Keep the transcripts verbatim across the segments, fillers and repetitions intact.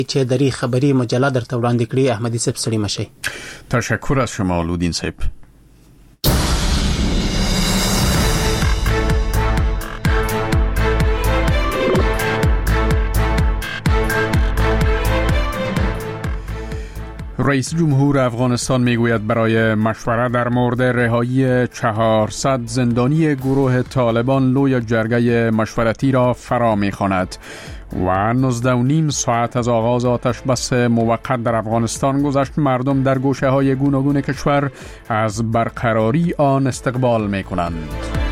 چې دری خبری مجله درته وړاندې کړي. احمدي صاحب ستړي مشي. تشکر از شما لودین صاحب. رئیس جمهور افغانستان میگوید برای مشورت در مورد رهایی چهارصد زندانی گروه طالبان لوی جرگه مشورتی را فرا می‌خواند و نوزده و نیم ساعت از آغاز آتش بس موقت در افغانستان گذشت. مردم در گوشه‌های گوناگون کشور از برقراری آن استقبال می‌کنند.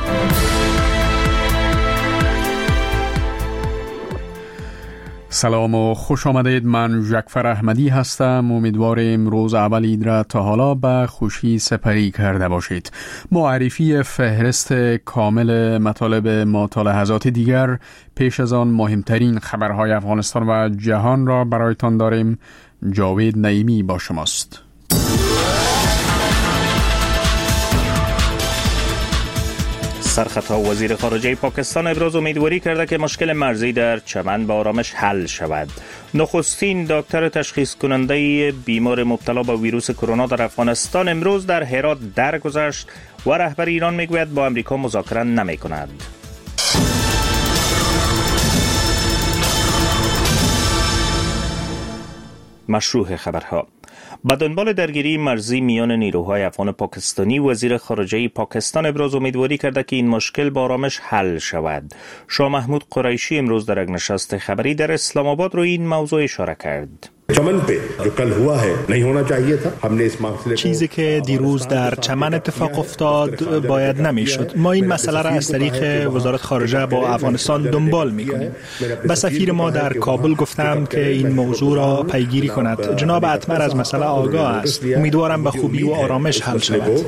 سلام و خوش آمدید. من جعفر احمدی هستم. امیدوارم روز اول عید را تا حالا به خوشی سپری کرده باشید. معرفی فهرست کامل مطالب ما تا لحظات دیگر، پیش از آن مهمترین خبرهای افغانستان و جهان را برایتان داریم. جاوید نعیمی با شماست. سرخطا وزیر خارجه پاکستان ابراز امیدواری کرده که مشکل مرزی در چمن با آرامش حل شود. نخستین دکتر تشخیص کننده بیمار مبتلا به ویروس کرونا در افغانستان امروز در هرات درگذشت و رهبر ایران میگوید با امریکا مذاکره نمی کند. مشروع خبرها. به دنبال درگیری مرزی میان نیروهای افغان و پاکستانی، وزیر خارجه پاکستان ابراز امیدواری کرده که این مشکل با آرامش حل شود. شاه محمود قریشی امروز در یک نشست خبری در اسلام آباد روی این موضوع اشاره کرد. چیزی که دیروز در چمن اتفاق افتاد باید نمیشد. ما این مسئله را از طریق وزارت خارجه با افغانستان دنبال میکنیم. به سفیر ما در کابل گفتم که این موضوع را پیگیری کند. جناب اتمر از مسئله آگاه است. امیدوارم به خوبی و آرامش حل شود.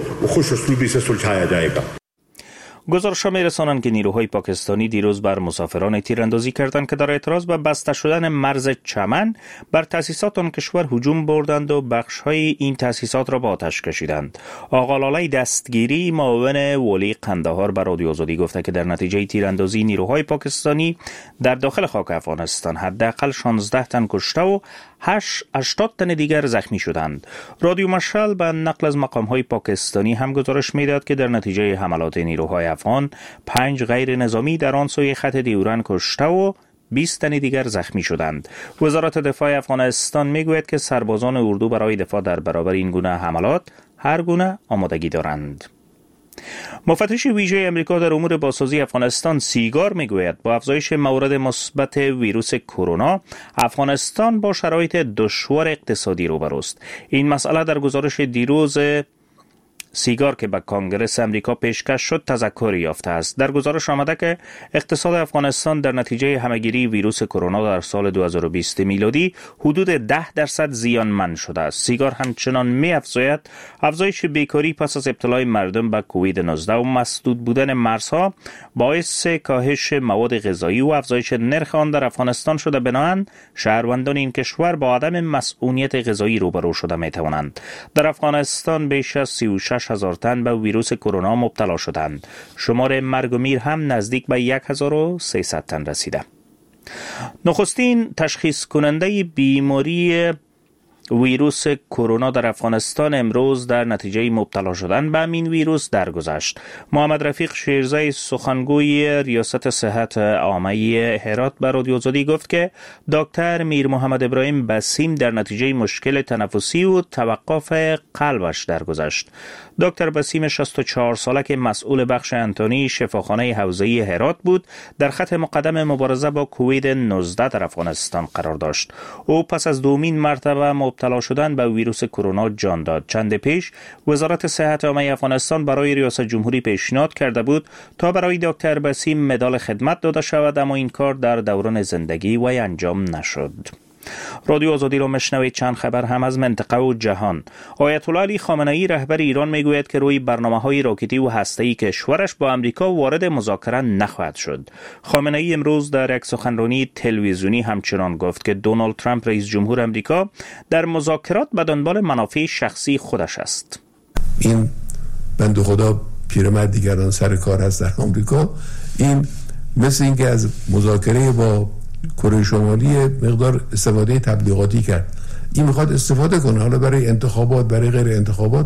گزارش‌ها می‌رسانند که نیروهای پاکستانی دیروز بر مسافران تیراندازی کردند که در اعتراض به بسته شدن مرز چمن بر تأسیسات آن کشور هجوم بردند و بخش‌های این تأسیسات را به آتش کشیدند. آقا لاله دستگیری، معاون والی قندهار، به رادیو آزادی گفته که در نتیجه تیراندازی نیروهای پاکستانی در داخل خاک افغانستان حداقل شانزده تن کشته و هشتاد تن دیگر زخمی شدند. رادیو مشعل به نقل از مقام‌های پاکستانی هم گزارش می‌داد که در نتیجه حملات نیروهای افغان پنج غیر نظامی در آن سوی خط دیورن کشته و بیست تن دیگر زخمی شدند. وزارت دفاع افغانستان میگوید که سربازان اردو برای دفاع در برابر این گونه حملات هر گونه آمادگی دارند. مفتش ویژه امریکا در امور بازسازی افغانستان سیگار میگوید با افزایش موارد مثبت ویروس کرونا افغانستان با شرایط دشوار اقتصادی روبروست. این مسئله در گزارش دیروز سیگار که به کانگرس امریکا پیشکش شد تذکر یافته است. در گزارش آمده که اقتصاد افغانستان در نتیجه همهگیری ویروس کرونا در سال دو هزار و بیست میلادی حدود ده درصد زیانمند شده است. سیگار همچنان می افزاید افزایش بیکاری پس از ابتلای مردم به کووید نوزده و مسدود بودن مرزها باعث کاهش مواد غذایی و افزایش نرخ آن در افغانستان شده. بنابراین شهروندان این کشور با عدم مسئولیت غذایی روبرو شده می توانند. در افغانستان بیش از سی و شش هزار تن به ویروس کرونا مبتلا شدند. شمار مرگ و میر هم نزدیک به یک هزار و سیصد تن رسیده. نخستین تشخیص کننده بیماری ویروس کرونا در افغانستان امروز در نتیجه مبتلا شدن به این ویروس درگذشت. محمد رفیق شیرزای سخنگوی ریاست صحت عامه هرات به رادیو آزادی گفت که دکتر میر محمد ابراهیم بسیم در نتیجه مشکل تنفسی و توقف قلبش درگذشت. دکتر بسیم شصت و چهار ساله که مسئول بخش انتونی شفاخانه حوزه‌ای هرات بود در خط مقدم مبارزه با کووید نوزده در افغانستان قرار داشت. او پس از دومین مرتبه مبتلا شدن به ویروس کرونا جان داد. چند پیش وزارت صحت عامه افغانستان برای ریاست جمهوری پیشنهاد کرده بود تا برای دکتر بسیم مدال خدمت داده شود، اما این کار در دوران زندگی وی انجام نشد. رادیو آزادی را مشنوید. چند خبر هم از منطقه و جهان. آیت الله علی خامنه ای رهبر ایران میگوید که روی برنامه‌های راکتی و هسته‌ای کشورش با امریکا وارد مذاکره نخواهد شد. خامنه ای امروز در یک سخنرانی تلویزیونی همچنان گفت که دونالد ترامپ رئیس جمهور امریکا در مذاکرات به دنبال منافع شخصی خودش است. این بنده خدا پیرمرد دیگران سر کار هست در آمریکا. این مثل اینکه از مذاکره با کره شمالی مقدار استفاده تبلیغاتی کرد. این میخواد استفاده کنه حالا برای انتخابات، برای غیر انتخابات،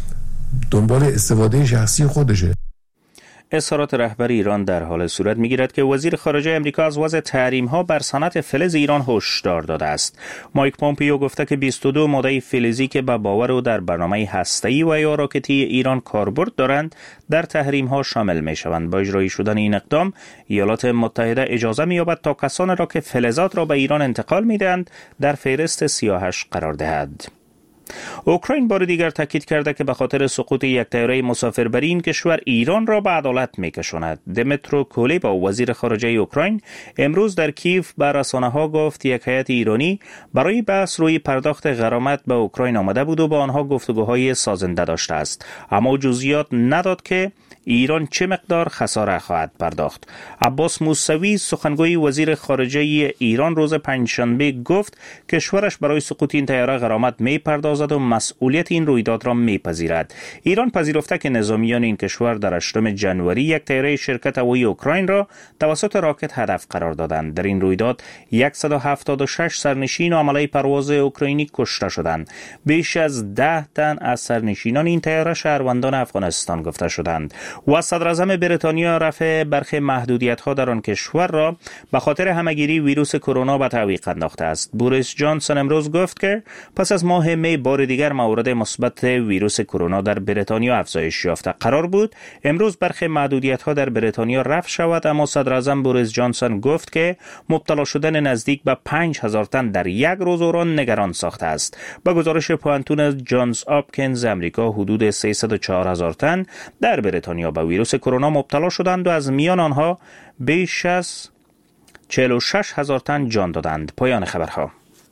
دنبال استفاده شخصی خودشه. اظهارات رهبر ایران در حال صورت میگیرد که وزیر خارجه امریکا از وضع تحریم‌ها بر صنعت فلز ایران هشدار داده است. مایک پومپیو گفته که بیست و دو ماده فلزی که به باور او در برنامه هسته‌ای و یا راکتی ایران کاربرد دارند در تحریم‌ها شامل می‌شوند. با اجرایی شدن این اقدام، ایالات متحده اجازه می‌یابد تا کسانی را که فلزات را به ایران انتقال می‌دهند در فهرست سیاهش قرار دهد. اوکراین بار دیگر تاکید کرده که به خاطر سقوط یک طیاره مسافربری این کشور ایران را به عدالت می‌کشاند. دمیترو کولبا وزیر خارجه اوکراین امروز در کیف به رسانه‌ها گفت یک هیئت ایرانی برای بحث روی پرداخت غرامت به اوکراین آمده بود و با آنها گفتگوهای سازنده داشته است، اما جزئیات نداد که ایران چه مقدار خساره خواهد پرداخت. عباس موسوی سخنگوی وزیر خارجه ایران روز پنجشنبه گفت کشورش برای سقوط این طیاره غرامت می‌پردازد و مسئولیت این رویداد را می‌پذیرد. ایران پذیرفته که نظامیان این کشور در هشتم ژانویه یک طیاره شرکت هوایی اوکراین را توسط راکت هدف قرار دادند. در این رویداد صد و هفتاد و شش سرنشین و عمله پرواز اوکراینی کشته شدند. بیش از ده تن از سرنشینان این طیاره شهروندان افغانستان گفته شدند. و صدراعظم بریتانیا رفع برخی محدودیت‌ها در آن کشور را به خاطر همه‌گیری ویروس کرونا به تعویق انداخته است. بوریس جانسون امروز گفت که پس از ماه می بار دیگر مورد مثبت ویروس کرونا در بریتانیا افزایش یافته. قرار بود امروز برخی محدودیت‌ها در بریتانیا رفع شود، اما صدراعظم بوریس جانسون گفت که مبتلا شدن نزدیک به پنج هزار تن در یک روز او را نگران ساخته است. با گزارش پوانتون جانز آپکینز امریکا، حدود سیصد و چهار هزار تن در بریتانیا به ویروس کرونا مبتلا شدند و از میان آنها بیش از چهل و شش هزار تن جان دادند. پایان خبرها.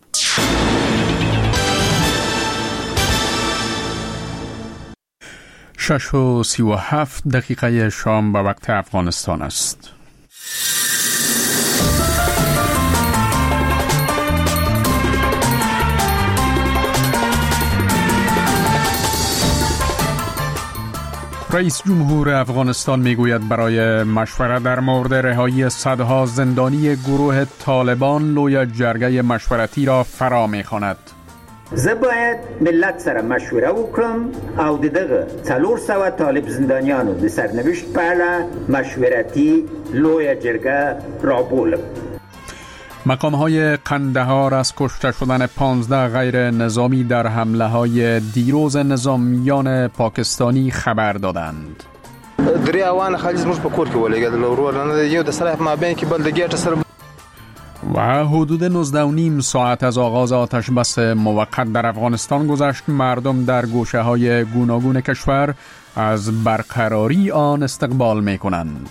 شش و سی و هفت دقیقه شام به وقت افغانستان است. رئیس جمهور افغانستان میگوید برای مشورت در مورد رهایی صدها زندانی گروه طالبان لوی جرگه مشورتی را فرا میخواند. زه باید ملت سره مشوره وکړم او دغه څلور سوه طالب زندانیانو د سرنوشت په اړه مشورتي لویه جرګه رابولم. مقام‌های قندهار از کشته شدن پانزده غیر نظامی در حمله های دیروز نظامیان پاکستانی خبر دادند. درې اوان خالص موږ په کور کې ولګېدل ورور نه یو د سره ما بین کې بل د ګیټ سره و حدود نوزده و نیم ساعت از آغاز آتش بس موقت در افغانستان گذشت. مردم در گوشه های گوناگون کشور از برقراری آن استقبال می کنند.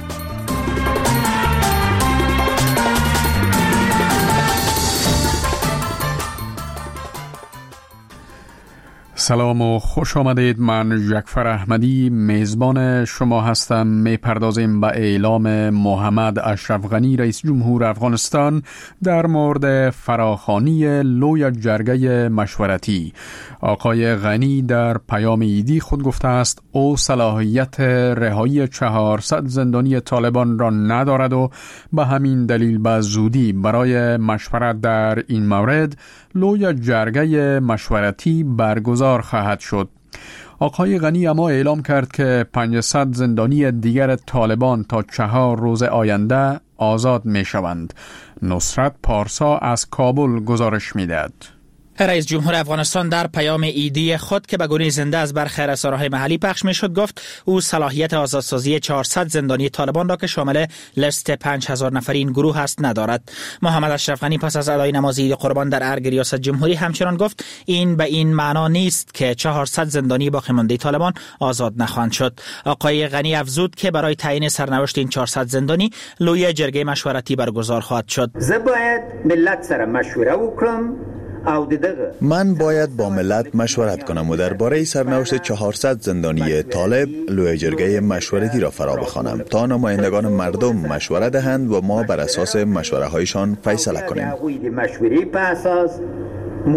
سلام و خوش آمدید. من جعفر احمدی میزبان شما هستم. میپردازیم به اعلام محمد اشرف غنی رئیس جمهور افغانستان در مورد فراخوانی لوی جرگه مشورتی. آقای غنی در پیام ایدی خود گفته است او صلاحیت رهایی چهارصد زندانی طالبان را ندارد و به همین دلیل به زودی برای مشورت در این مورد لوی جرگه مشورتی برگزار خواهد شد. آقای غنی اما اعلام کرد که پانصد زندانی دیگر طالبان تا چهار روز آینده آزاد می شوند. نصرت پارسا از کابل گزارش می دهد. رئیس جمهور افغانستان در پیام ایدی خود که به گونه زنده از برخی رسانه‌های محلی پخش می‌شد گفت او صلاحیت آزادسازی چهارصد زندانی طالبان را که شامل لیست پنج هزار نفری این گروه است ندارد. محمد اشرف غنی پس از ادای نماز عید قربان در ارگ ریاست جمهوری همچنان گفت این به این معنا نیست که چهارصد زندانی باقی مانده طالبان آزاد نخواهند شد. آقای غنی افزود که برای تعیین سرنوشت این چهارصد زندانی لوی جرگه مشورتی برگزار خواهد شد. زه باید ملت سره مشوره وکړم. من باید با ملت مشورت کنم و درباره سرنوشت چهارصد زندانی طالب لوی جرگه مشورتی را فرا بخوانم تا نمایندگان مردم مشوره دهند و ما بر اساس مشوره هایشان فیصله کنیم.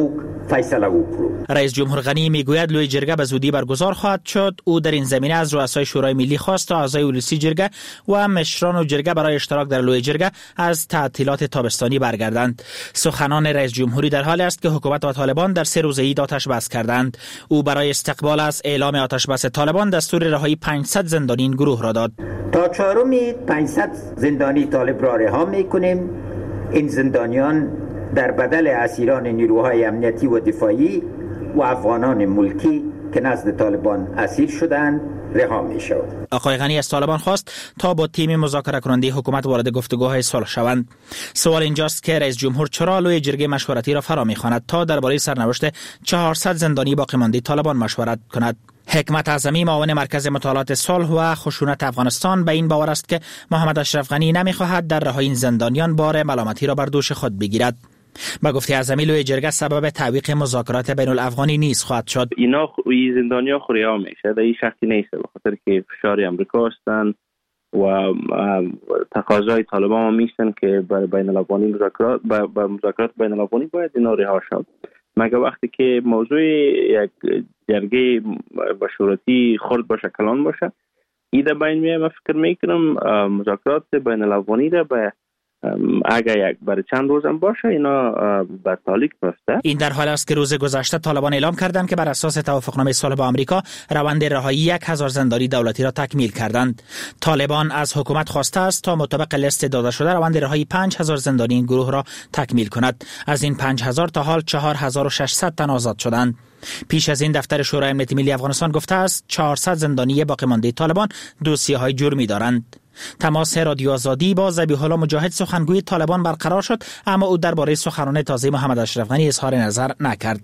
فیصله وکړو. رئیس جمهور غنی میگوید لوی جرگه به زودی برگزار خواهد شد. او در این زمینه از رؤسای شورای ملی خواست تا اعضای ولسی جرگه و مشران و جرگه برای اشتراک در لوی جرگه از تعطیلات تابستانی برگردند. سخنان رئیس جمهوری در حالی است که حکومت و طالبان در سه روز عید آتش بس کردند. او برای استقبال از اعلام آتش بس طالبان دستور رهایی پانصد زندانی این گروه را داد. تا چهارم پانصد زندانی طالب را رها می‌کنیم. این زندانیان در بدل اسیران نیروهای امنیتی و دفاعی و افغانان ملکی که نزد طالبان اسیر شدند رها می شود. آقای غنی از طالبان خواست تا با تیم مذاکره کننده حکومت وارد گفتگوهای صلح شوند. سوال اینجاست که رئیس جمهور چرا لوی جرگه مشورتی را فرا می‌خواند تا درباره سرنوشت چهارصد زندانی باقی مانده طالبان مشورت کند. حکمت اعظمی معاون مرکز مطالعات صلح و خشونت افغانستان به این باور است که محمد اشرف غنی نمی‌خواهد در رهایی این زندانیان بار ملامتی را بر دوش خود بگیرد. با گفته اعظمی لوی جرگه سبب تعویق مذاکرات بین الافغانی نیز خواهد شد. اینا این زندانیا خوریا میشه، در این شخصی نیست، به خاطر که فشار امریکا هستند و تقاضای طالبان میشن که بر بین الافغانی مذاکرات با مذاکرات بین الافغانی باید اینا رها شد. مگر وقتی که موضوع یک جرگه مشورتی خرد باشه کلان باشه ایده بین میه. من فکر میکنم مذاکرات بین الافغانی را به اگر یک برای چند روزم باشه اینا به تالیک میفته. این در حال است که روز گذشته طالبان اعلام کردند که بر اساس توافقنامه صلح با آمریکا روند رهایی یک هزار زندانی دولتی را تکمیل کردند. طالبان از حکومت خواسته است تا مطابق لیست داده شده روند رهایی پنج هزار زندانی این گروه را تکمیل کند. از این پنج هزار تا حال چهار هزار و ششصد تن آزاد شدند. پیش از این دفتر شورای امنیت ملی افغانستان گفته است چهارصد زندانی باقی مانده طالبان دوسیه‌های جرمی دارند. تماس رادیو آزادی با ذبیح الله مجاهد سخنگوی طالبان برقرار شد، اما او درباره سخنان تازه محمد اشرف غنی اظهار نظر نکرد.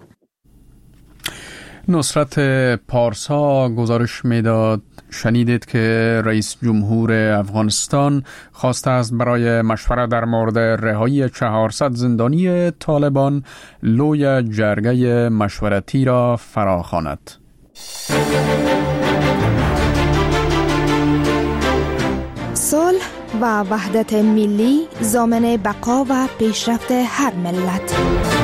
نصرت پارسا گزارش میداد شنیدید که رئیس جمهور افغانستان خواسته است برای مشورت در مورد رهایی چهارصد زندانی طالبان لوی جرگه مشورتی را فراخواند. صلح و وحدت ملی ضامن بقا و پیشرفت هر ملت.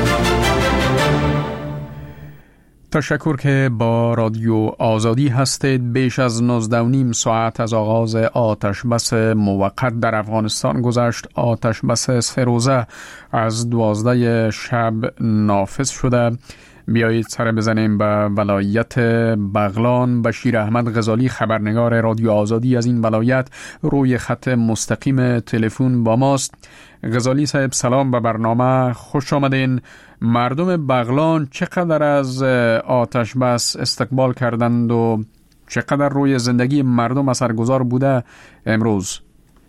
تشکر که با رادیو آزادی هستید. بیش از نوزده و نیم ساعت از آغاز آتش بس موقت در افغانستان گذشت. آتش بس سه روزه از دوازده شب نافذ شده. بیایید سر بزنیم به ولایت بغلان. بشیر احمد غزالی خبرنگار رادیو آزادی از این ولایت روی خط مستقیم تلفن با ماست. غزالی صاحب سلام به برنامه، خوش آمدین. مردم بغلان چقدر از آتش بس استقبال کردند و چقدر روی زندگی مردم اثرگذار بوده امروز؟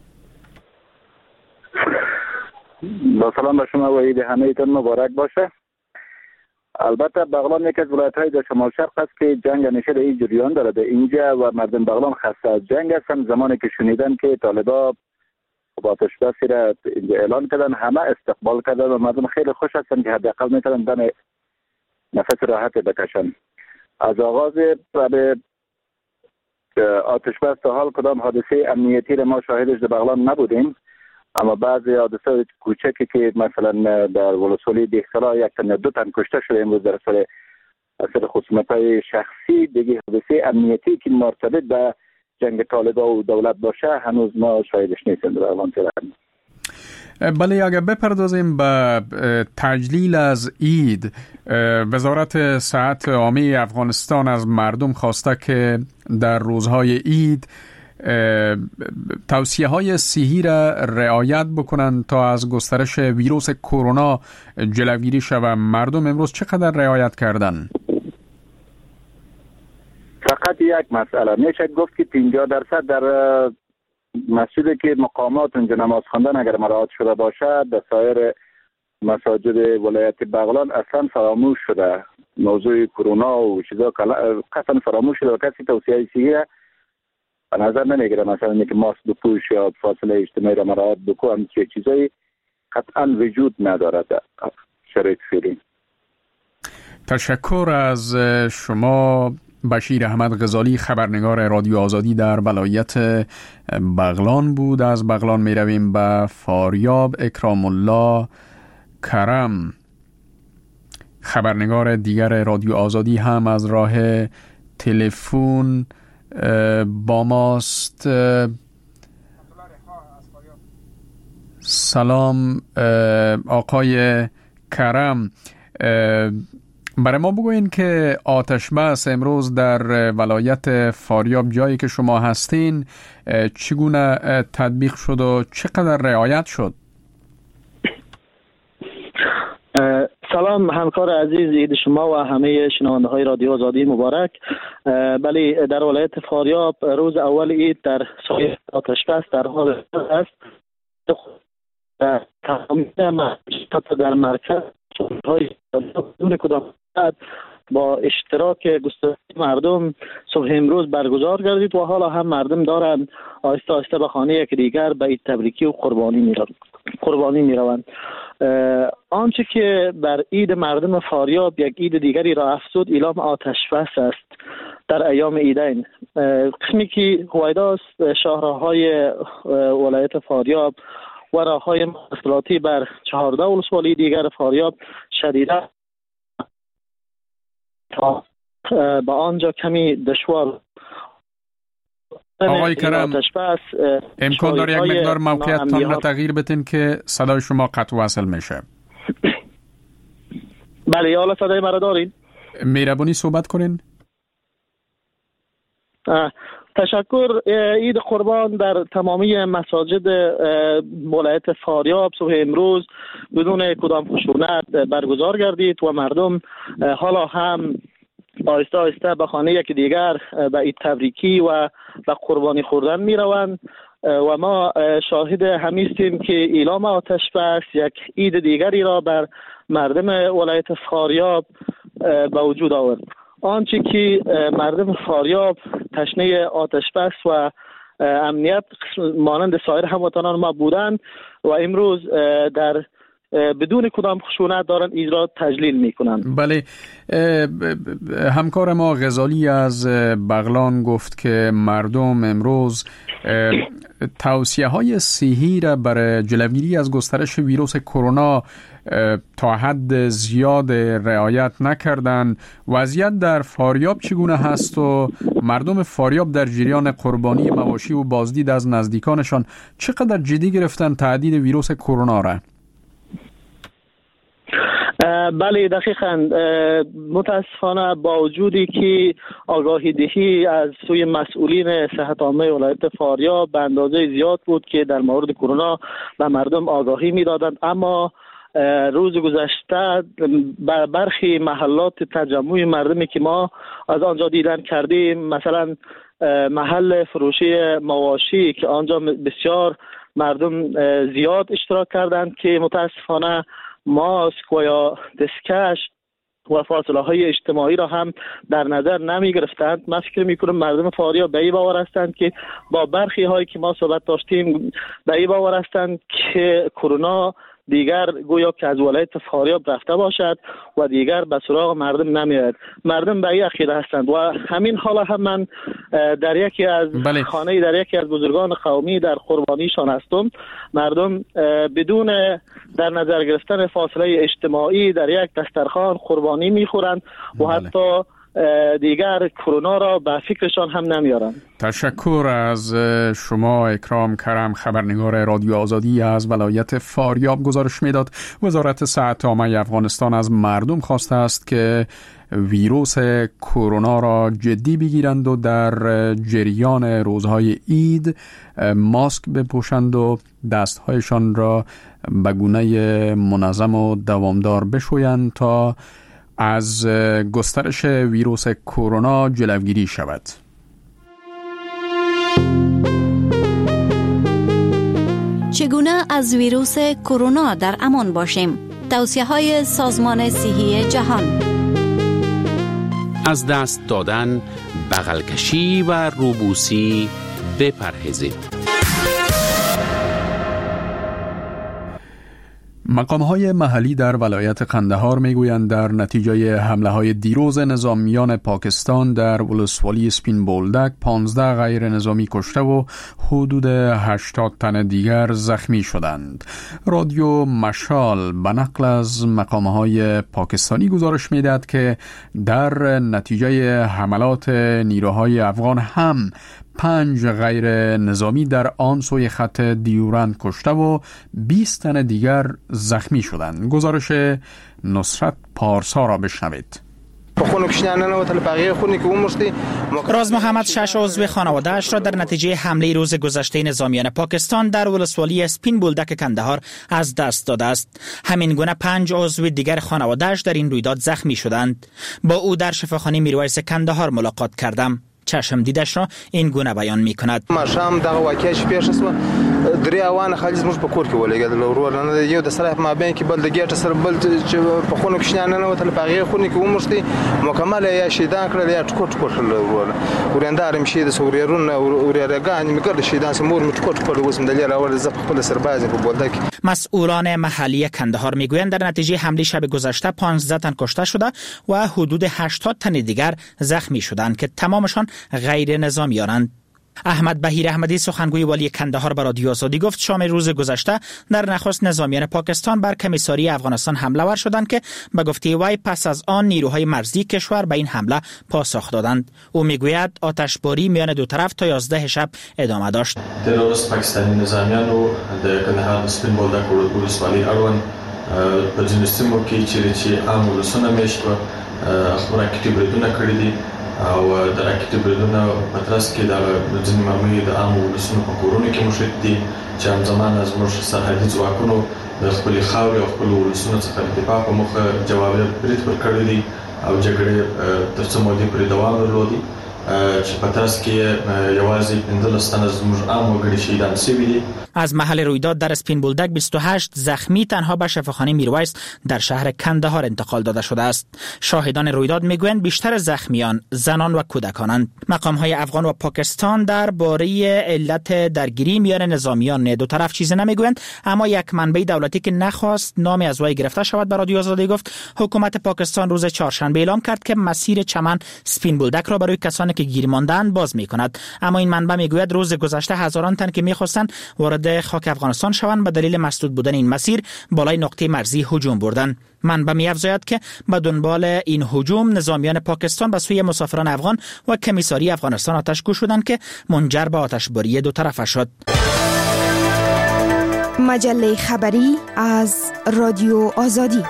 با سلام به شما و عید همه‌تان مبارک باشه. البته بغلان یکی از ولایت‌های در شمال شرق است که جنگ همیشه در این جریان دارد اینجا و مردم بغلان خسته از جنگ هستند. زمانی که شنیدن که طالبان با آتش بسی را اینجا اعلان کردن همه استقبال کردن و مردم خیلی خوش هستند که حداقل میتونن دم نفس راحت بکشن. از آغاز به آتش بس تا حال کدام حادثه امنیتی را ما شاهدش در بغلان نبودیم، اما بعضی حادثه کوچکی که مثلا در ولسوالی دیگسلا یک تن دو تن کشته شده امروز در اثر اثر خصومت‌های شخصی، دیگه حادثه امنیتی که مرتبط به جنگ طالبان و دولت باشه هنوز ما شاهدش نیستیم در بغلان. بله، اگر بپردازیم به تجلیل از عید، وزارت صحت عامه افغانستان از مردم خواسته که در روزهای عید توصیه های صحی را رعایت بکنند تا از گسترش ویروس کرونا جلوگیری شود. مردم امروز چقدر رعایت کردن؟ فقط یک مسئله میشه گفت که پنجاه درصد در مسجدی که مقامات اونجا نماز خواندن اگر مراعات شده باشد، در سایر مساجد ولایت بغلان اصلا فراموش شده. موضوع کرونا و چیزا قطعا فراموش شده و کسی توصیه صحی را به نظر نمیگیره. مثلا اینکه ماسک بپوش یا فاصله اجتماعی را مراعات بکن، همچه چیزایی قطعا وجود ندارد در شرایط فعلی. تشکر از شما بشیر احمد غزالی خبرنگار رادیو آزادی در ولایت بغلان بود. از بغلان می رویم به فاریاب. اکرام الله کرم خبرنگار دیگر رادیو آزادی هم از راه تلفن با ماست. سلام آقای کرم، برای ما بگوین که آتش بس امروز در ولایت فاریاب جایی که شما هستین چگونه تطبیق شد و چقدر رعایت شد؟ سلام همکار عزیز، عید شما و همه شنونده های رادیو آزادی مبارک. بله، در ولایت فاریاب روز اول عید در سایه آتش بس در حال است. تمامی در مرکز های بدون کدام با اشتراک گسترده مردم صبح امروز برگزار گردید و حالا هم مردم دارند آهسته آهسته به خانه یک دیگر به عید تبریکی و قربانی میروند قربانی میروند آنچه که بر عید مردم فاریاب یک عید دیگری را افزود اعلام آتش بس است در ایام عیدین. قسمی که هویداست شاهراهای ولایت فاریاب و راههای مواصلاتی بر چهارده ولسوالی دیگر فاریاب شدیده تا با آنجا کمی دشوار. آقای کرم، امکان داره یک مقدار موقعیتتان را تغییر بتین که صدای شما قطع وصل میشه؟ بله، حالا صدای مرا دارین؟ مهربانی صحبت کنین. تشکر. عید قربان در تمامی مساجد ولایت فاریاب صبح امروز بدون کدام خشونت برگزار گردید و مردم حالا هم آهسته آهسته به خانه یک دیگر به عید تبریکی و به قربانی خوردن می روند و ما شاهد همیستیم که اعلام آتش بس یک عید دیگری را بر مردم ولایت فاریاب به وجود آورد. آنچه که مردم فاریاب تشنه آتش بس و امنیت مانند سایر هموطنان ما بودند و امروز در بدون کدام خشونت دارن اجرا تجلیل میکنن. بله، همکار ما غزالی از بغلان گفت که مردم امروز توصیه های صحی را برای جلوگیری از گسترش ویروس کرونا تا حد زیاد رعایت نکردند. وضعیت در فاریاب چگونه هست و مردم فاریاب در جریان قربانی مواشی و بازدید از نزدیکانشان چقدر جدی گرفتن تهدید ویروس کرونا را؟ بله دقیقاً. متاسفانه با وجودی که آگاهی دهی از سوی مسئولین صحت عامه ولایت فاریاب به اندازه زیاد بود که در مورد کرونا به مردم آگاهی میدادند، اما روز گذشته بر برخی محلات تجمع مردمی که ما از آنجا دیدن کردیم، مثلا محل فروشی مواشی که آنجا بسیار مردم زیاد اشتراک کردند که متاسفانه ماسک و یا دستکش و فاصله های اجتماعی را هم در نظر نمی گرفتند. من فکر می کنم مردم فاریاب به این باور هستند که با برخی هایی که ما صحبت داشتیم به این باور هستند که کرونا دیگر گویا که از ولایت فاریاب رفته باشد و دیگر به سراغ مردم نمیاد. مردم به این عقیده هستند و همین حالا هم من در یکی از بله. خانه در یکی از بزرگان قومی در قربانیشان هستم. مردم بدون در نظر گرفتن فاصله اجتماعی در یک دسترخوان قربانی میخورند و بله. حتی دیگر کرونا را به فکرشان هم نمیارن. تشکر از شما اکرام کرم، خبرنگار رادیو آزادی از ولایت فاریاب. گزارش میداد وزارت صحت عامه افغانستان از مردم خواسته است که ویروس کرونا را جدی بگیرند و در جریان روزهای عید ماسک بپوشند و دستهایشان را به گونه منظم و دوامدار بشویند تا از گسترش ویروس کرونا جلوگیری شود. چگونه از ویروس کرونا در امان باشیم؟ توصیه‌های سازمان صحی جهان: از دست دادن، بغل کشی و روبوسی بپرهیزید. مقام‌های محلی در ولایت قندهار میگویند در نتیجه حمله‌های دیروز نظامیان پاکستان در ولسوالی سپین بولدک پانزده غیر نظامی کشته و حدود هشتاد تن دیگر زخمی شدند. رادیو مشال به نقل از مقام‌های پاکستانی گزارش می‌دهد که در نتیجه حملات نیروهای افغان هم پنج غیر نظامی در آن سوی خط دیورند کشته و بیست تن دیگر زخمی شدند. گزارش نصرت پارسا را بشنوید. راز محمد شش عضو خانواده اش را در نتیجه حمله روز گذشته نظامیان پاکستان در ولسوالی سپین بولدک کندهار از دست داده است. همین گونه پنج عضو دیگر خانواده اش در این رویداد زخمی شدند. با او در شفاخانه میرویس کندهار ملاقات کردم. چشم دیدش را این گونه بیان می کند. ما شام دغه واقعیت پیش اسمه درې اوان خالص موږ په کور کې ولګېدل ورور نه یو د سره په مابین کې بل د ګټ سره بل چې په خونو کې شنه نه وته په هغه خونو کې ومشتي مکمل یا شیدان کړل یا ټکو ټکو ورور ورندار مشي د سوريرون وريرګان میګر شیدان سمور مټکو ټکو وسم د لیر اول ز خپل سرباز په بولدک. مسئولان محلی کندهار میگویند در نتیجه حمله شب گذشته پانزده تن کشته شده و حدود هشتاد تن دیگر زخمی شدند که تمامشان غیر نظامیانند. احمد بهیر احمدی سخنگوی والی کندهار به رادیو آزادی گفت شام روز گذشته در نخست نظامیان پاکستان بر کمیساری افغانستان حمله ور شدند که به گفته وی پس از آن نیروهای مرزی کشور به این حمله پاسخ دادند. او میگوید آتشباری میان دو طرف تا یازده شب ادامه داشت. تروریست پاکستانی نظامیان و در کندهار سپین بولدک ولسوالی اړوند په ځینو سیمو کې چې عام ولسونه میشت و راکټي بریدونه کړي دي او د راکټي بریدونه په ترڅ کې د ځینې معمولي د عام ولسونو په کورونو کې مشهد دي چې همزمان زموږ سرحدي ځواکونو د خپلې خاورې او خپلو ولسونو څخه د دفاع په موخه جوابي برید ورکړی دي او جګړې تر څه مودې پورې دوام درلودی چې په ترڅ کې یوازې پنځلس تنه زموږ عام وګړي شهیدان شوي دي. از محل رویداد در سپین بولدک بیست و هشت زخمی تنها به شفاخانه میرویس در شهر کندهار انتقال داده شده است. شاهدان رویداد میگویند بیشتر زخمیان زنان و کودکانند. مقام‌های افغان و پاکستان درباره علت درگیری میان نظامیان دو طرف چیزی نمیگویند، اما یک منبع دولتی که نخواست نامی از وی گرفته شود به رادیو آزادی گفت حکومت پاکستان روز چهارشنبه اعلام کرد که مسیر چمن سپین بولدک را برای کسانی که گیر ماندند باز می‌کند. اما این منبع میگوید روز گذشته هزاران تن که می‌خواستند وارد خاک افغانستان شوند به دلیل مسدود بودن این مسیر بالای نقطه مرزی هجوم بردند. منبع می‌افزاید که به دنبال این هجوم نظامیان پاکستان به سوی مسافران افغان و کمیساری افغانستان آتش‌گو شدند که منجر به آتشباری دو طرفه شد. مجله خبری از رادیو آزادی.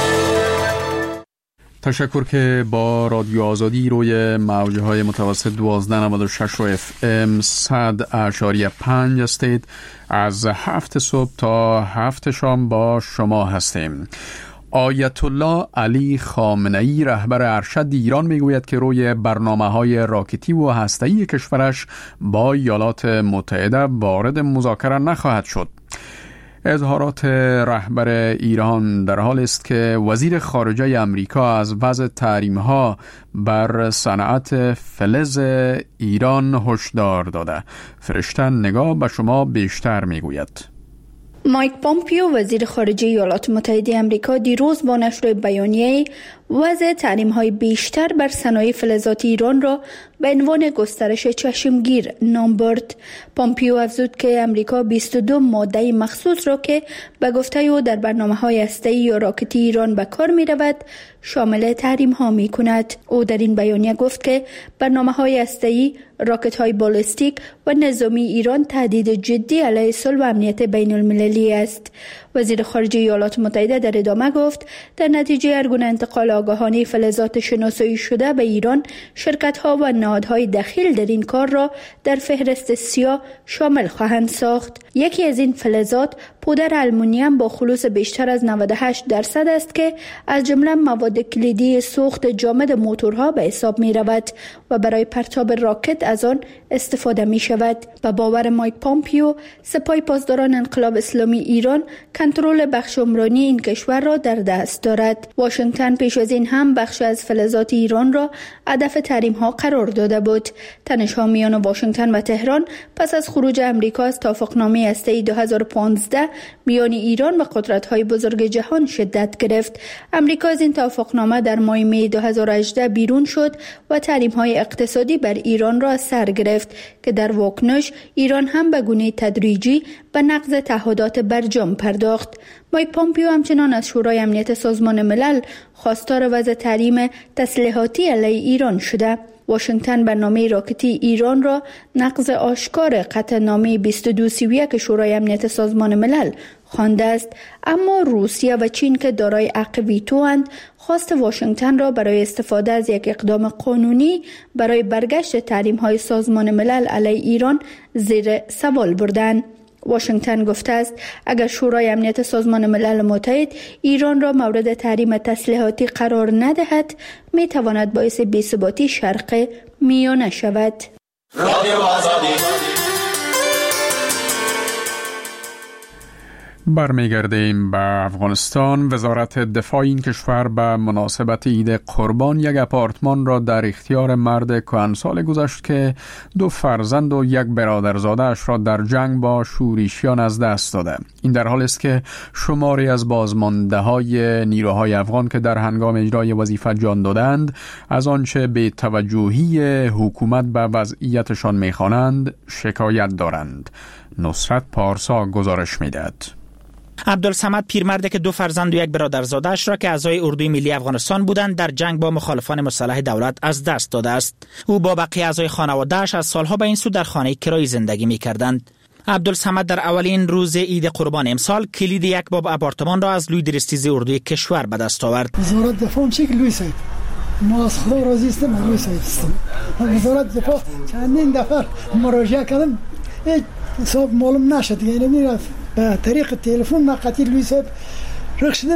تشکر که با رادیو آزادی روی موجه های متوسط دوازده نود و شش و اف ام صد اعشاریه پنج استید از هفت صبح تا هفت شام با شما هستیم. آیت الله علی خامنه‌ای رهبر ارشد ایران میگوید که روی برنامه‌های راکتی و هسته‌ای کشورش با ایالات متحده وارد مذاکره نخواهد شد. اظهارات رهبر ایران در حال است که وزیر خارجه امریکا از وضع تحریم‌ها بر صنعت فلز ایران هشدار داده. فرشته نگاه به شما بیشتر میگوید. مایک پامپیو وزیر خارجه ایالات متحده آمریکا دیروز با نشر بیانیه وضع تحریم‌های بیشتر بر صنایع فلزات ایران را به عنوان گسترش چشمگیر نام برد. پامپیو افزود که امریکا بیست و دو ماده مخصوص را که به گفته او در برنامه‌های هسته‌ای یا راکتی ایران به کار می‌رود شامل تحریم‌ها می‌کند. او در این بیانیه گفت که برنامه‌های هسته‌ای، راکت‌های بالستیک و نظامی ایران تهدید جدی علیه صلح و امنیت بین المللی است. وزیر خارجه ایالات متحده در ادامه گفت در نتیجه هر گونه انتقال آگاهانه فلزات شناسایی شده به ایران، شرکت‌ها و نهادهای دخیل در این کار را در فهرست سیاه شامل خواهند ساخت. یکی از این فلزات پودر آلومینیوم با خلوص بیشتر از نود و هشت درصد است که از جمله مواد کلیدی سوخت جامد موتورها به حساب می رود و برای پرتاب راکت از آن استفاده می شود. به باور مایک پامپیو، سپاه پاسداران انقلاب اسلامی ایران کنترل بخش عمرانی این کشور را در دست دارد. واشنگتن پیش از این هم بخش از فلزات ایران را هدف تحریم ها قرار داده بود. تنش‌ها میان واشنگتن و تهران پس از خروج امریکا از توافقنامه هسته‌ای دو هزار و پانزده میان ایران و قدرت‌های بزرگ جهان شدت گرفت. امریکا از این توافقنامه در ماه می دو هزار و هجده بیرون شد و تحریم‌های اقتصادی بر ایران را سر گرفت که در واکنش ایران هم به گونه تدریجی به نقض تعهدات برجام پرداخت. مایک پامپیو همچنان از شورای امنیت سازمان ملل خواستار وضع تحریم تسلیحاتی علیه ایران شده. واشنگتن برنامه راکتی ایران را نقض آشکار قطعنامه بیست و دو سی و یک شورای امنیت سازمان ملل خوانده است، اما روسیه و چین که دارای حق ویتو اند خواست واشنگتن را برای استفاده از یک اقدام قانونی برای برگشت تحریم‌های سازمان ملل علیه ایران زیر سوال بردند. واشنگتن گفته است اگر شورای امنیت سازمان ملل متحد ایران را مورد تحریم تسلیحاتی قرار ندهد، می تواند باعث بی‌ثباتی شرق میانه شود. رادیو آزادی برمیگردیم به افغانستان. وزارت دفاع این کشور به مناسبت عید قربان یک آپارتمان را در اختیار مرد کهنسال گذاشت که دو فرزند و یک برادرزاده‌اش را در جنگ با شورشیان از دست داده. این در حال است که شماری از بازمانده‌های نیروهای افغان که در هنگام اجرای وظیفه جان دادند از آنچه به توجهی حکومت به وضعیتشان می‌خوانند شکایت دارند. نصرت پارسا گزارش می‌دهد. عبدالصمد پیرمرد که دو فرزند و یک برادرزاده‌اش را که اعضای اردوی ملی افغانستان بودند در جنگ با مخالفان مسلح دولت از دست داده است. او با بقیه اعضای خانواده‌اش از سالها به این سو در خانه کرایی زندگی می‌کردند. عبدالصمد در اولین روز عید قربان امسال کلید یک باب آپارتمان را از لوی درستیز اردوی کشور به دست آورد. وزارت دفاع چه لوی صاحب ما از خدا راضی هستیم. لوی صاحب هستیم. وزارت دفاع چندین دفعه مراجعه کردم حساب معلوم نشد. یعنی به طریق تلفن ما قطعی لوی صاحب رخصیدم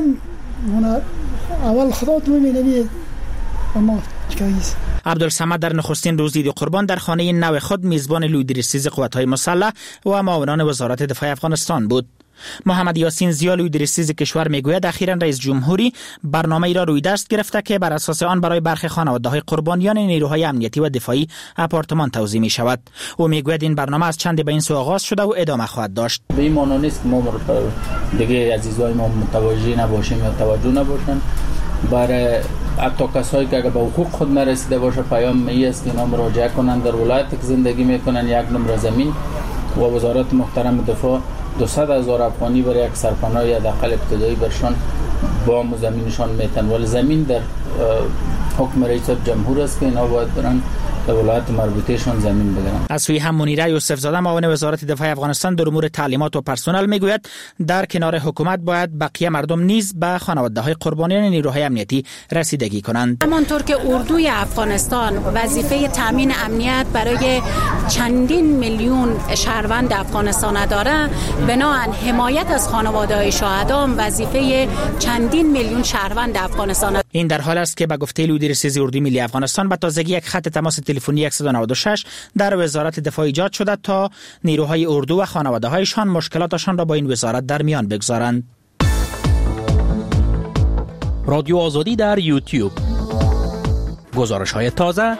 اول خدا تو میبینی اما چیکاریست. عبدالصمد در نخستین روز عید قربان در خانه نو خود میزبان لوی درستیز قوات‌های مسلح و معاونان وزارت دفاع افغانستان بود. محمد یاسین زیا لوی درستیز کشور میگوید اخیراً رئیس جمهوری برنامه‌ای را روی دست گرفته که بر اساس آن برای برخی خانواده‌های قربانیان نیروهای امنیتی و دفاعی آپارتمان توزیع می شود. او میگوید این برنامه از چند به این سو آغاز شده و ادامه خواهد داشت. به این معنی نیست که ما دیگه عزیزای ما متوجه نباشیم یا توجه نباشن. برای حتی کسایی که به حقوق خود نرسیده باشه پیام می است که اینا مراجعه کنند. در ولایتی که زندگی میکنن یک نمره زمین و وزارت محترم دفاع دویست هزار افغانی برای یک سرپناه یا حداقل ابتدایی برشان با زمینشان میتن، ولی زمین در حکم رئیس جمهور است که اینا باید برن در ولایت مربوطهشان زمین بگیرن. از سوی هم منیره یوسف زاده معاون وزارت دفاع افغانستان در امور تعلیمات و پرسنل میگوید در کنار حکومت باید بقیه مردم نیز به خانواده‌های قربانیان نیروهای امنیتی رسیدگی کنند. همانطور که اردوی افغانستان وظیفه تامین امنیت برای چندین میلیون شهروند افغانستان داره، بنابراین حمایت از خانواده‌های شهدا وظیفه چندین میلیون شهروند افغانستان. این در حال است که به گفته لوی درستیز اردوی ملی افغانستان به تازگی یک خط تماس تلفنی صد و نود و شش در وزارت دفاع ایجاد شده تا نیروهای اردو و خانواده‌هایشان مشکلاتشان را با این وزارت در میان بگذارند. رادیو آزادی در یوتیوب. گزارش‌های تازه.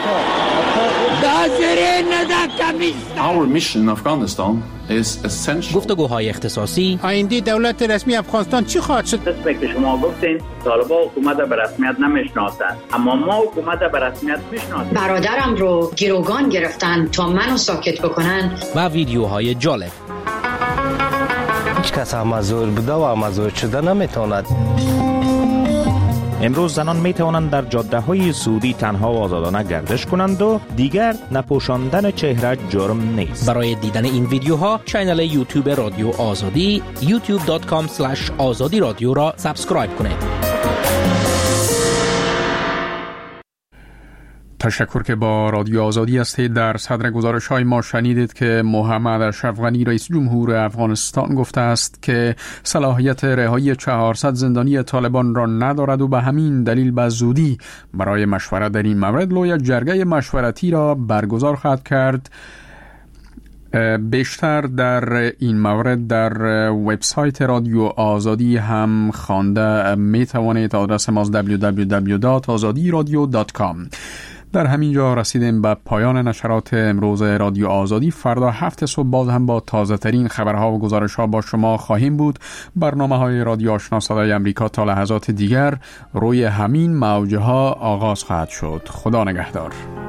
Our mission in Afghanistan is essential. گفتگوهای اختصاصی. آینده دولت رسمی افغانستان چی خواهد شد؟ طبق که شما گفتین طالبان حکومت به رسمیت نمیشناسند، اما ما حکومت به رسمیت میشناسیم. برادرم رو گروگان گرفتن تا منو ساکت بکنن. و ویدیوهای جالب. هیچ کس امازور بوده و امازور شده نمیتواند. امروز زنان می توانند در جاده های سعودی تنها و آزادانه گردش کنند و دیگر نپوشاندن چهره جرم نیست. برای دیدن این ویدیوها کانال یوتیوب رادیو آزادی یوتیوب دات کام اسلش آزادی رادیو را سابسکرایب کنید. تشکر که با رادیو آزادی هستید. در صدر گزارش های ما شنیدید که محمد اشرف غنی رئیس جمهور افغانستان گفته است که صلاحیت رهایی چهارصد زندانی طالبان را ندارد و به همین دلیل به زودی برای مشورت در این مورد لوی جرگه مشورتی را برگزار خواهد کرد. بیشتر در این مورد در وبسایت رادیو آزادی هم خوانده می توانید. آدرس ما دبلیو دبلیو دبلیو دات آزادی رادیو دات کام. در همین جا رسیدیم به پایان نشرات امروز رادیو آزادی. فردا هفت صبح باز هم با تازه ترین خبرها و گزارش ها با شما خواهیم بود. برنامه های رادیو آشنا صدای امریکا تا لحظات دیگر روی همین موجه ها آغاز خواهد شد. خدا نگهدار.